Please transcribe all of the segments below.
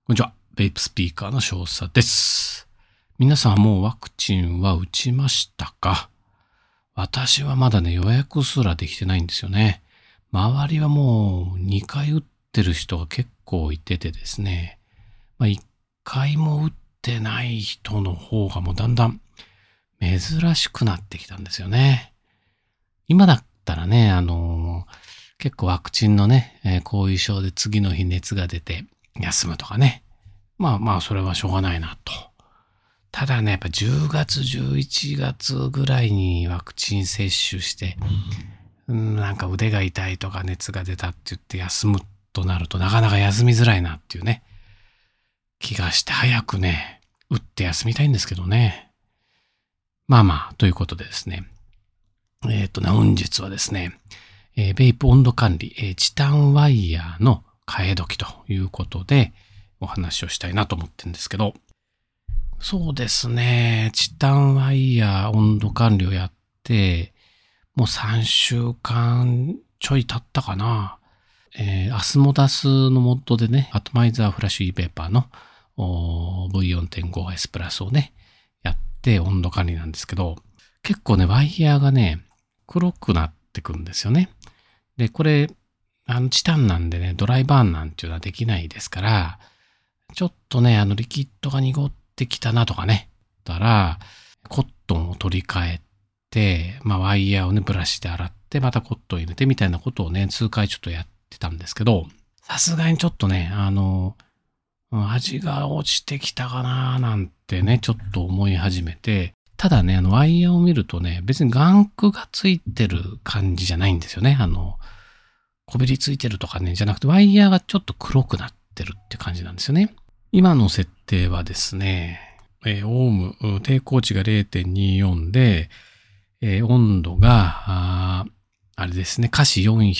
こんにちは。ベイプスピーカーの少佐です。皆さんはもうワクチンは打ちましたか？私はまだね、予約すらできてないんですよね。周りはもう2回打ってる人が結構いててですね。1回も打ってない人の方がもうだんだん珍しくなってきたんですよね。今だったらね、結構ワクチンのね、後遺症で次の日熱が出て休むとかね。それはしょうがないなと。ただね、やっぱ10月、11月ぐらいにワクチン接種して、なんか腕が痛いとか熱が出たって言って休むとなるとなかなか休みづらいなっていうね、気がして早くね、打って休みたいんですけどね。ということでですね。本日はですね、ベイプ温度管理、チタンワイヤーの替え時ということでお話をしたいなと思ってるんですけど、そうですね、チタンワイヤー温度管理をやって、もう3週間ちょい経ったかな。アスモダスのモッドでね、アトマイザーフラッシュ E ペーパーの V4.5S プラスをね、やって温度管理なんですけど、結構ね、ワイヤーがね、黒くなってくんですよね。で、これ、チタンなんでね、ドライバーンなんていうのはできないですから、ちょっとね、リキッドが濁ってきたなとかね、たら、コットンを取り替えて、ワイヤーをね、ブラシで洗って、またコットン入れてみたいなことをね、数回ちょっとやってたんですけど、さすがにちょっとね、味が落ちてきたかななんてね、ちょっと思い始めて、ただね、ワイヤーを見るとね、別にガンクがついてる感じじゃないんですよね。こびりついてるとかね、じゃなくて、ワイヤーがちょっと黒くなってるって感じなんですよね。今の設定はですね、オーム、抵抗値が 0.24 で、温度が、あれですね、華氏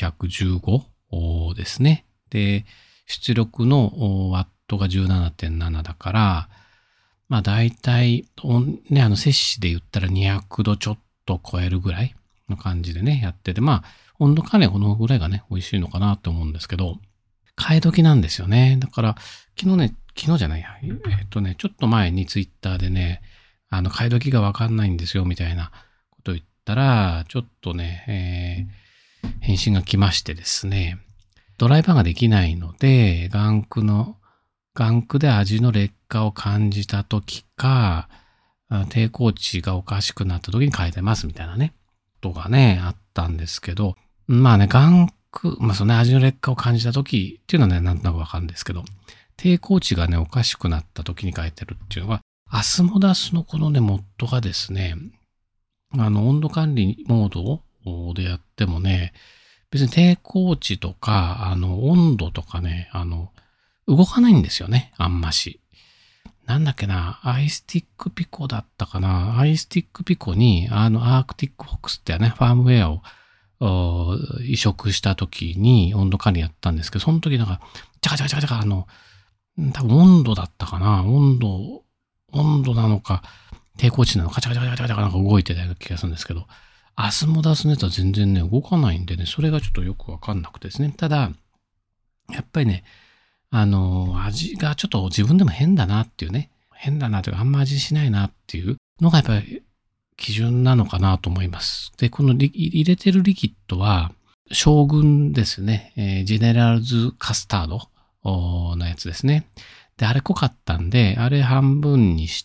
415ですね。で、出力のワットが 17.7 だから、だいたい、ね、摂氏で言ったら200度ちょっと超えるぐらいの感じでね、やってて、温度管理はこのぐらいがね、美味しいのかなって思うんですけど、替え時なんですよね。だから、昨日じゃないや、ちょっと前にツイッターでね、替え時がわかんないんですよ、みたいなことを言ったら、ちょっとね、返信が来ましてですね、ドライバーができないので、ガンクで味の劣化を感じた時か、抵抗値がおかしくなった時に変えてますみたいなね、ことがね、あったんですけど、ガンク、そのね、味の劣化を感じた時っていうのはね、なんとなくわかるんですけど、抵抗値がね、おかしくなった時に変えてるっていうのは、アスモダスのこのね、モッドがですね、温度管理モードでやってもね、別に抵抗値とか、温度とかね、動かないんですよね、あんまし。なんだっけな、アイスティックピコだったかな。アイスティックピコに、アークティックフォックスってね、ファームウェアを移植した時に温度管理やったんですけど、その時なんか、チャカチャカチャカチャカ、多分温度だったかな。温度なのか、抵抗値なのか、チャカチャカチャカチャカなんか動いてたような気がするんですけど、アスモダスのやつは全然ね、動かないんでね、それがちょっとよくわかんなくてですね。ただ、やっぱりね、味がちょっと自分でも変だなっていうね、変だなというか、あんま味しないなっていうのがやっぱり基準なのかなと思います。で、この入れてるリキッドは、将軍ですね、ジェネラルズカスタードのやつですね。で、あれ濃かったんで、あれ半分にして、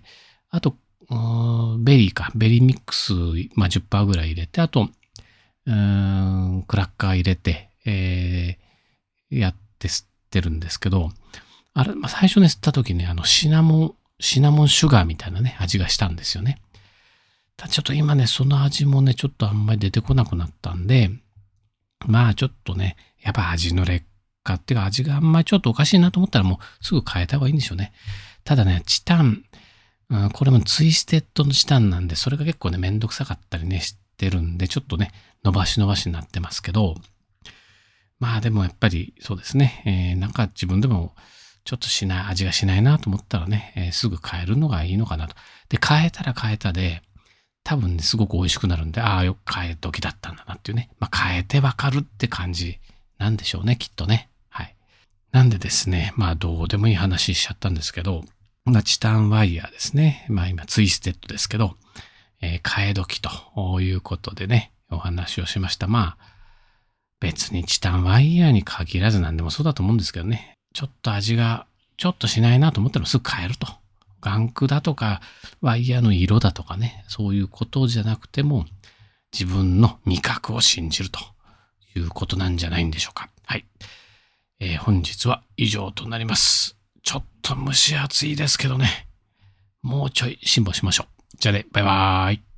あと、ベリーミックス、10% ぐらい入れて、あと、クラッカー入れて、やって吸ってるんですけど、あれ、最初ね、吸った時ね、シナモンシュガーみたいなね、味がしたんですよね。ただちょっと今ね、その味もね、ちょっとあんまり出てこなくなったんで、ちょっとね、やっぱ味の劣化っていうか、味があんまりちょっとおかしいなと思ったらもうすぐ変えた方がいいんでしょうね。ただね、チタン、これもツイステッドのチタンなんで、それが結構ね、めんどくさかったりね、してるんで、ちょっとね、伸ばしになってますけど、でもやっぱりそうですね、なんか自分でもちょっと味がしないなと思ったらね、すぐ変えるのがいいのかなと。で、変えたら変えたで、多分ね、すごく美味しくなるんで、よく変え時だったんだなっていうね。変えてわかるって感じなんでしょうね、きっとね。はい。 なんでですね、どうでもいい話しちゃったんですけど、チタンワイヤーですね。今ツイステッドですけど、替え時ということでね、お話をしました。別にチタンワイヤーに限らず何でもそうだと思うんですけどね。ちょっと味がちょっとしないなと思ったらすぐ変えると。ガクだとか、ワイヤーの色だとかね、そういうことじゃなくても、自分の味覚を信じるということなんじゃないんでしょうか。はい。本日は以上となります。ちょっと蒸し暑いですけどね。もうちょい辛抱しましょう。じゃあね、バイバーイ。